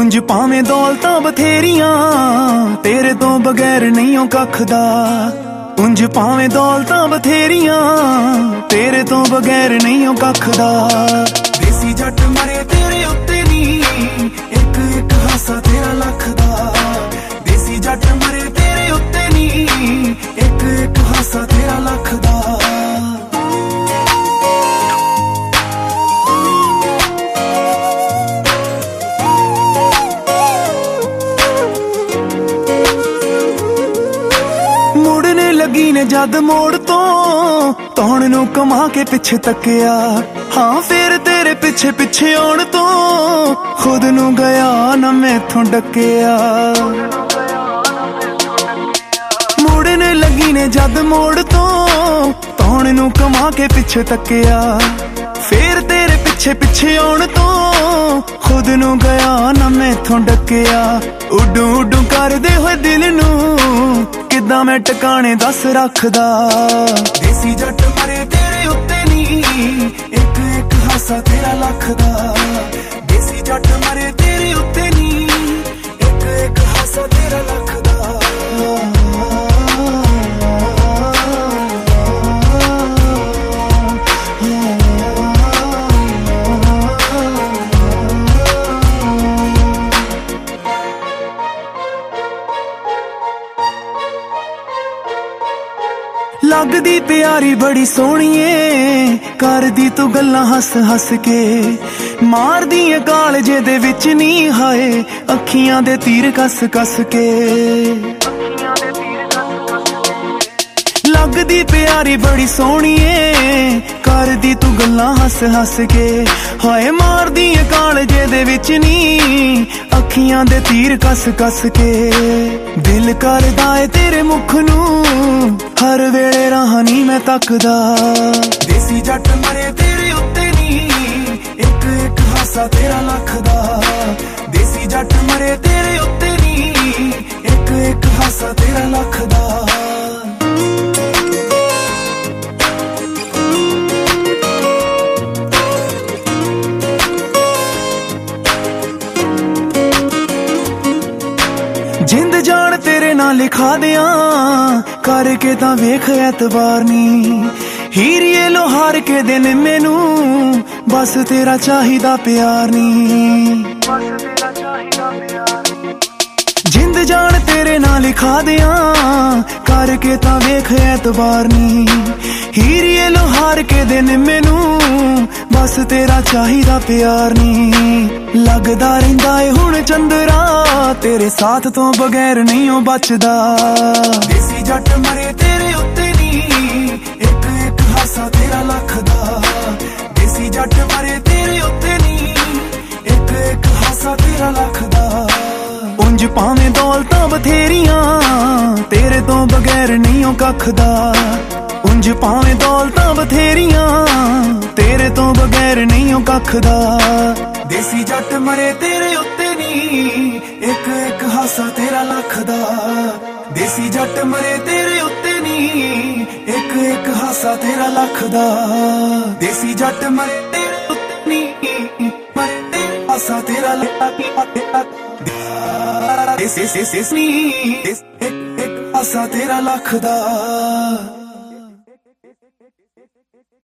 ਉਂਝ ਭਾਵੇਂ ਦੌਲਤਾਂ ਬਥੇਰੀਆਂ ਤੇਰੇ ਤੋਂ ਬਗੈਰ ਨਹੀਂ ਓ ਕੱਖ ਦਾ। ਉਂਝ ਭਾਵੇਂ ਦੌਲਤਾਂ ਬਥੇਰੀਆਂ ਤੇਰੇ ਤੋਂ ਬਗੈਰ ਨਹੀਂ ਓ ਕੱਖ ਦਾ। ਦੇਸੀ ਜੱਟ ਮਰੇ ਤੇਰੇ ਉੱਤੇ ਨੀ ਇੱਕ ਇੱਕ ਹਾਸਾ ਤੇਰਾ ਲੱਖ ਦਾ। ਦੇਸੀ ਜੱਟ ਮਰੇ ਤੇਰੇ ਉੱਤੇ ਨੀ ਇੱਕ ਇੱਕ ਹਾਸਾ ਤੇਰਾ ਲੱਖ ਦਾ। ਮੁੜਨੇ ਲੱਗੀ ਨੇ ਜਦ ਮੋੜ ਤੋਂ ਤੌਣ ਨੂੰ ਕਮਾ ਕੇ ਪਿੱਛੇ ਤੱਕਿਆ। ਹਾਂ ਫੇਰ ਤੇਰੇ ਪਿੱਛੇ ਪਿੱਛੇ ਆਉਣ ਤੋਂ ਖੁਦ ਨੂੰ ਗਿਆ ਨਾ ਮੈਥੋਂ ਡੱਕਿਆ। ਮੁੜਨੇ ਲੱਗੀ ਨੇ ਜਦ ਮੋੜ ਤੋਂ ਤੌਣ ਨੂੰ ਕਮਾ ਕੇ ਪਿੱਛੇ ਤੱਕਿਆ। ਫੇਰ ਤੇਰੇ ਪਿੱਛੇ ਪਿੱਛੇ ਆਉਣ ਤੋਂ ਖੁਦ ਨੂੰ ਗਿਆ ਨਾ ਮੈਥੋਂ ਡੱਕਿਆ। ਉੱਡੂ ਉੱਡੂ ਕਰਦੇ ਹੋਏ ਦਿਲ ਨੂੰ ਕਿੱਦਾਂ ਮੈਂ ਟਿਕਾਣੇ ਦੱਸ ਰੱਖਦਾ। ਦੇਸੀ ਜੱਟ ਮਰੇ ਤੇਰੇ ਉੱਤੇ ਨੀ ਇੱਕ ਇੱਕ ਹਾਸਾ ਤੇਰਾ ਲੱਖ ਦਾ। ਦੇਸੀ ਜੱਟ ਮਰੇ ਤੇਰੇ ਉੱਤੇ ਨੀ ਇੱਕ ਇੱਕ ਹਾਸਾ ਤੇਰਾ ਲੱਖ ਦਾ। ਲੱਗਦੀ ਪਿਆਰੀ ਬੜੀ ਸੋਹਣੀਏ ਕਰਦੀ ਤੂੰ ਗੱਲਾਂ ਹੱਸ ਹੱਸ ਕੇ। ਮਾਰਦੀ ਏ ਕਾਲਜੇ ਦੇ ਵਿੱਚ ਨੀ ਹਾਏ ਅੱਖੀਆਂ ਦੇ ਤੀਰ ਕੱਸ ਕੱਸ ਕੇ। ਲੱਗਦੀ ਪਿਆਰੀ ਬੜੀ ਸੋਹਣੀਏ ਕਰਦੀ ਤੂੰ ਗੱਲਾਂ ਹੱਸ ਹੱਸ ਕੇ। ਹਾਏ ਮਾਰਦੀ ਏ ਕਾਲਜੇ ਦੇ ਵਿੱਚ ਨੀ ਅੱਖੀਆਂ ਦੇ ਤੀਰ ਕੱਸ ਕੱਸ ਕੇ। ਦਿਲ ਕਰਦਾ ਏ ਤੇਰੇ ਮੁਖ ਨੂੰ ਹਰ ਵੇਲੇ ਰਾਹ ਨੀ ਮੈਂ ਤੱਕਦਾ। ਦੇਸੀ ਜੱਟ ਮਰੇ ਤੇਰੇ ਉੱਤੇ ਨੀ ਇੱਕ ਇੱਕ ਹਾਸਾ ਤੇਰਾ ਲੱਖ ਦਾ। ਦੇਸੀ ਜੱਟ ਮਰੇ ਤੇਰੇ ਉੱਤੇ ਨੀ ਇੱਕ ਇੱਕ ਹਾਸਾ ਤੇਰਾ ਲੱਖ ਦਾ। ਜਿੰਦ ਜਾਣ ਤੇਰੇ ਨਾਲ ਲਿਖਾ ਦਿਆਂ ਕਰਕੇ ਤਾਂ ਵੇਖ ਐਤਬਾਰ ਨੀ। ਹੀਰੀਏ ਲੋਹਾਰ ਕੇ ਦਿਨ ਮੈਨੂੰ ਬਸ ਤੇਰਾ ਚਾਹੀਦਾ ਪਿਆਰ ਨੀ। ਜਿੰਦ ਜਾਣ ਤੇਰੇ ਨਾਲ ਲਿਖਾ ਦਿਆਂ ਕਰਕੇ ਤਾਂ ਵੇਖ ਐਤਬਾਰ ਨੀ। ਹੀਰੀਏ ਲੋਹਾਰ ਕੇ ਦਿਨ ਮੈਨੂੰ ਬਸ ਤੇਰਾ ਚਾਹੀਦਾ ਪਿਆਰ ਨੀ। ਲੱਗਦਾ ਰਹਿੰਦਾ ਏ ਹੁਣ ਚੰਦਰਾ ਤੇਰੇ ਸਾਥ ਤੋਂ ਬਗੈਰ ਨਹੀਂ ਓ ਬਚਦਾ। ਦੇਸੀ ਜੱਟ ਮਰੇ ਤੇਰੇ ਉੱਤੇ ਨੀ ਇੱਕ ਇੱਕ ਹਾਸਾ ਤੇਰਾ ਲੱਖ ਦਾ। ਦੇਸੀ ਜੱਟ ਮਰੇ ਤੇਰੇ ਉੱਤੇ ਨੀ ਇੱਕ ਇੱਕ ਹਾਸਾ ਤੇਰਾ ਲੱਖ ਦਾ। ਉਂਝ ਭਾਵੇਂ ਦੌਲਤਾਂ ਬਥੇਰੀਆਂ ਤੇਰੇ ਤੋਂ ਬਗੈਰ ਨਹੀਂ ਓ ਕੱਖ ਦਾ। ਉਂਝ ਭਾਵੇਂ ਦੌਲਤਾਂ ਬਥੇਰੀਆਂ ਤੇਰੇ ਤੋਂ ਬਗੈਰ ਨਹੀਂ ਓ ਕੱਖ ਦਾ। ਦੇਸੀ ਜੱਟ ਮਰੇ ਤੇਰੇ ਉੱਤੇ ਨੀ ਇੱਕ ਇੱਕ ਹਾਸਾ ਤੇਰਾ ਲੱਖ ਦਾ। ਦੇਸੀ ਜੱਟ ਮਰੇ ਤੇਰੇ ਉੱਤੇ ਨੀ ਇੱਕ ਇੱਕ ਹਾਸਾ ਤੇਰਾ ਲੱਖ ਦਾ। ਦੇਸੀ ਜੱਟ ਮਰੇ ਤੇਰੇ ਉੱਤੇ ਨੀ ਮਰੇ ਤੇਰਾ ਹਾਸਾ ਤੇਰਾ ਲੱਖ ਦਾ। ਇੱਕ ਇੱਕ ਹਾਸਾ ਤੇਰਾ ਲੱਖ ਦਾ।